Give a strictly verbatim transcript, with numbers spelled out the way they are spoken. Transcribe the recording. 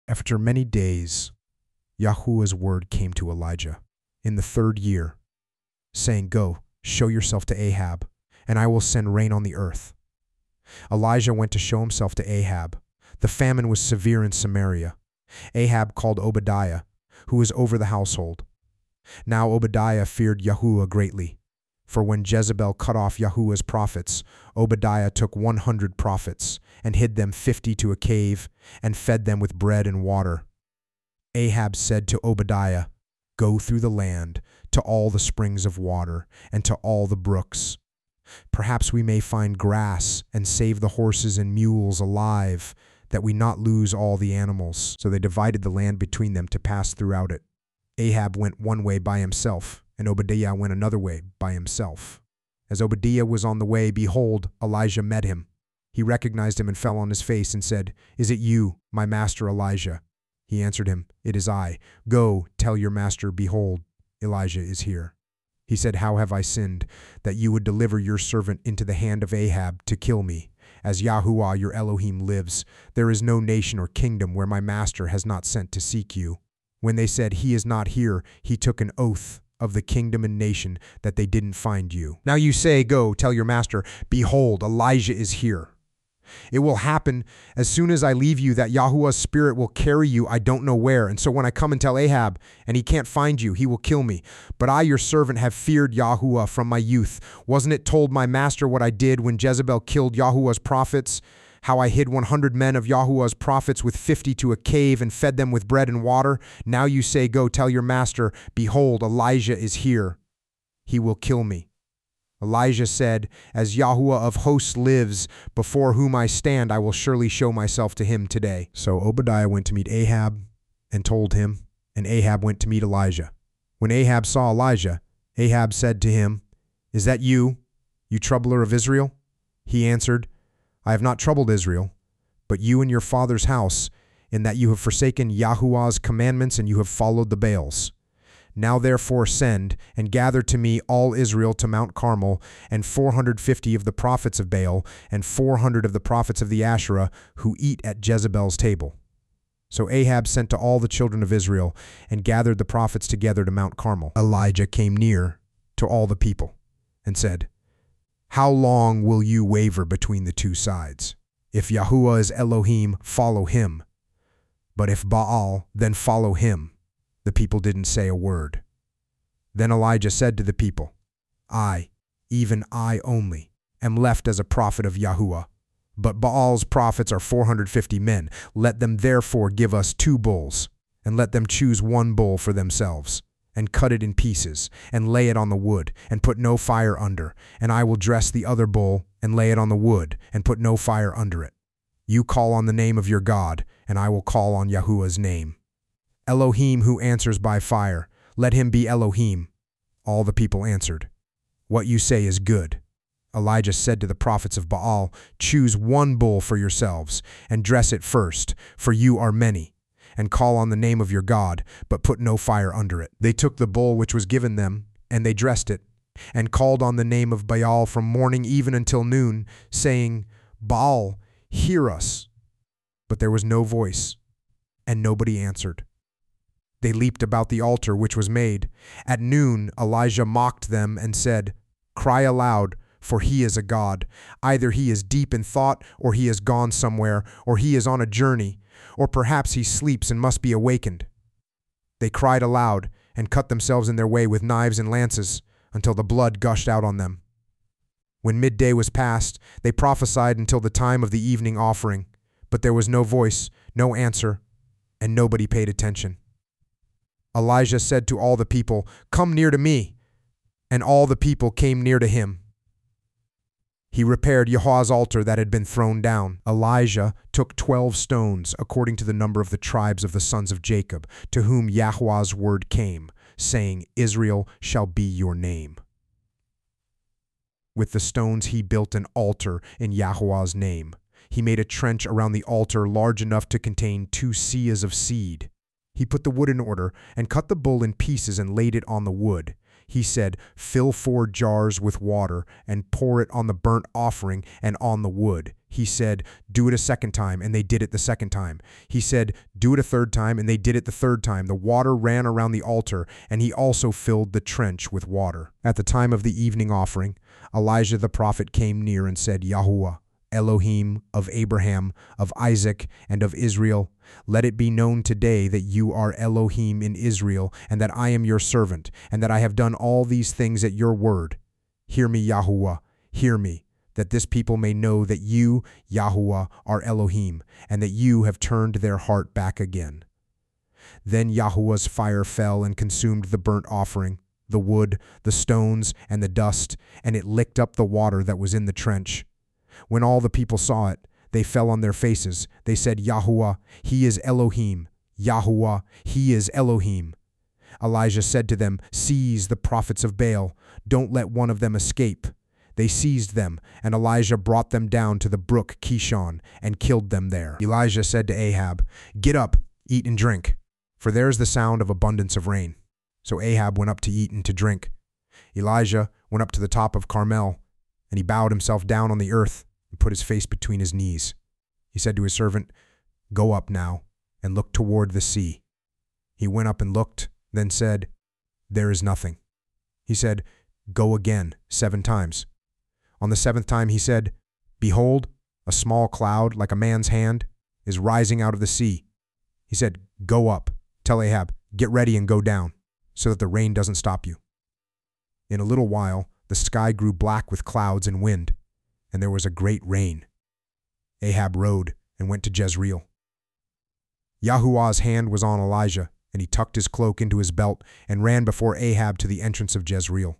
After many days, Yahuwah's word came to Elijah in the third year, saying, "Go, show yourself to Ahab, and I will send rain on the earth." Elijah went to show himself to Ahab. The famine was severe in Samaria. Ahab called Obadiah, who was over the household. Now Obadiah feared Yahuwah greatly, for when Jezebel cut off Yahuwah's prophets, Obadiah took one hundred prophets and hid them fifty to a cave and fed them with bread and water. Ahab said to Obadiah, "Go through the land to all the springs of water and to all the brooks. Perhaps we may find grass and save the horses and mules alive, that we not lose all the animals." So they divided the land between them to pass throughout it. Ahab went one way by himself, and Obadiah went another way by himself. As Obadiah was on the way, behold, Elijah met him. He recognized him and fell on his face and said, "Is it you, my master Elijah?" He answered him, "It is I. Go, tell your master, behold, Elijah is here." He said, "How have I sinned, that you would deliver your servant into the hand of Ahab to kill me? As Yahuwah your Elohim lives, there is no nation or kingdom where my master has not sent to seek you." When they said, "He is not here," he took an oath of the kingdom and nation that they didn't find you. Now you say, "Go, tell your master, behold, Elijah is here." It will happen as soon as I leave you that Yahuwah's spirit will carry you I don't know where. And so when I come and tell Ahab and he can't find you, he will kill me. But I, your servant, have feared Yahuwah from my youth. Wasn't it told my master what I did when Jezebel killed Yahuwah's prophets? How I hid one hundred men of Yahuwah's prophets with fifty to a cave and fed them with bread and water? Now you say, "Go tell your master, behold, Elijah is here. He will kill me." Elijah said, "As Yahuwah of hosts lives, before whom I stand, I will surely show myself to him today." So Obadiah went to meet Ahab and told him, and Ahab went to meet Elijah. When Ahab saw Elijah, Ahab said to him, "Is that you, you troubler of Israel?" He answered, "I have not troubled Israel, but you and your father's house, in that you have forsaken Yahuwah's commandments and you have followed the Baals. Now therefore send and gather to me all Israel to Mount Carmel, and four hundred fifty of the prophets of Baal, and four hundred of the prophets of the Asherah, who eat at Jezebel's table." So Ahab sent to all the children of Israel, and gathered the prophets together to Mount Carmel. Elijah came near to all the people, and said, "How long will you waver between the two sides? If Yahuwah is Elohim, follow him. But if Baal, then follow him." The people didn't say a word. Then Elijah said to the people, "I, even I only, am left as a prophet of Yahuwah. But Baal's prophets are four hundred fifty men. Let them therefore give us two bulls, and let them choose one bull for themselves, and cut it in pieces, and lay it on the wood, and put no fire under. And I will dress the other bull, and lay it on the wood, and put no fire under it. You call on the name of your God, and I will call on Yahuwah's name. Elohim who answers by fire, let him be Elohim." All the people answered, "What you say is good." Elijah said to the prophets of Baal, "Choose one bull for yourselves, and dress it first, for you are many, and call on the name of your God, but put no fire under it." They took the bull which was given them, and they dressed it, and called on the name of Baal from morning even until noon, saying, "Baal, hear us." But there was no voice, and nobody answered. They leaped about the altar which was made. At noon Elijah mocked them and said, "Cry aloud, for he is a god. Either he is deep in thought, or he has gone somewhere, or he is on a journey, or perhaps he sleeps and must be awakened." They cried aloud and cut themselves in their way with knives and lances until the blood gushed out on them. When midday was past, they prophesied until the time of the evening offering, but there was no voice, no answer, and nobody paid attention. Elijah said to all the people, "Come near to me." And all the people came near to him. He repaired Yahweh's altar that had been thrown down. Elijah took twelve stones, according to the number of the tribes of the sons of Jacob, to whom Yahweh's word came, saying, "Israel shall be your name." With the stones he built an altar in Yahweh's name. He made a trench around the altar large enough to contain two seahs of seed. He put the wood in order and cut the bull in pieces and laid it on the wood. He said, "Fill four jars with water and pour it on the burnt offering and on the wood." He said, "Do it a second time," and they did it the second time. He said, "Do it a third time," and they did it the third time. The water ran around the altar, and he also filled the trench with water. At the time of the evening offering, Elijah the prophet came near and said, "Yahuwah, Elohim of Abraham, of Isaac, and of Israel, let it be known today that you are Elohim in Israel, and that I am your servant, and that I have done all these things at your word. Hear me, Yahuwah, hear me, that this people may know that you, Yahuwah, are Elohim, and that you have turned their heart back again." Then Yahuwah's fire fell and consumed the burnt offering, the wood, the stones, and the dust, and it licked up the water that was in the trench. When all the people saw it, they fell on their faces. They said, "Yahuwah, he is Elohim. Yahuwah, he is Elohim." Elijah said to them, "Seize the prophets of Baal. Don't let one of them escape." They seized them, and Elijah brought them down to the brook Kishon and killed them there. Elijah said to Ahab, "Get up, eat and drink, for there is the sound of abundance of rain." So Ahab went up to eat and to drink. Elijah went up to the top of Carmel, and he bowed himself down on the earth and put his face between his knees. He said to his servant, "Go up now and look toward the sea." He went up and looked, then said, "There is nothing." He said, "Go again seven times." On the seventh time he said, "Behold, a small cloud like a man's hand is rising out of the sea." He said, "Go up, tell Ahab, get ready and go down, so that the rain doesn't stop you." In a little while, the sky grew black with clouds and wind, and there was a great rain. Ahab rode and went to Jezreel. Yahuwah's hand was on Elijah, and he tucked his cloak into his belt and ran before Ahab to the entrance of Jezreel.